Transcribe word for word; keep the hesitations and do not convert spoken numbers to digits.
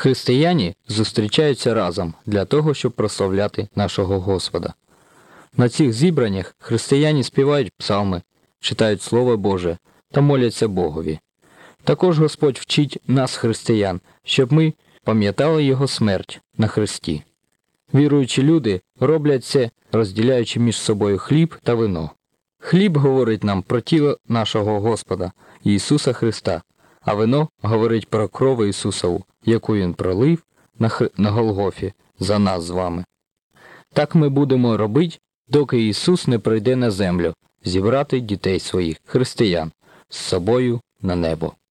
Християні зустрічаються разом для того, щоб прославляти нашого Господа. На цих зібраннях християні співають псалми, читають Слово Боже та моляться Богові. Також Господь вчить нас, християн, щоб ми пам'ятали Його смерть на хресті. Віруючі люди роблять це, розділяючи між собою хліб та вино. Хліб говорить нам про тіло нашого Господа, Ісуса Христа, а вино говорить про кров Ісусову, яку Він пролив на, Х... на Голгофі за нас з вами. Так ми будемо робити, доки Ісус не прийде на землю, зібрати дітей своїх, християн, з собою на небо.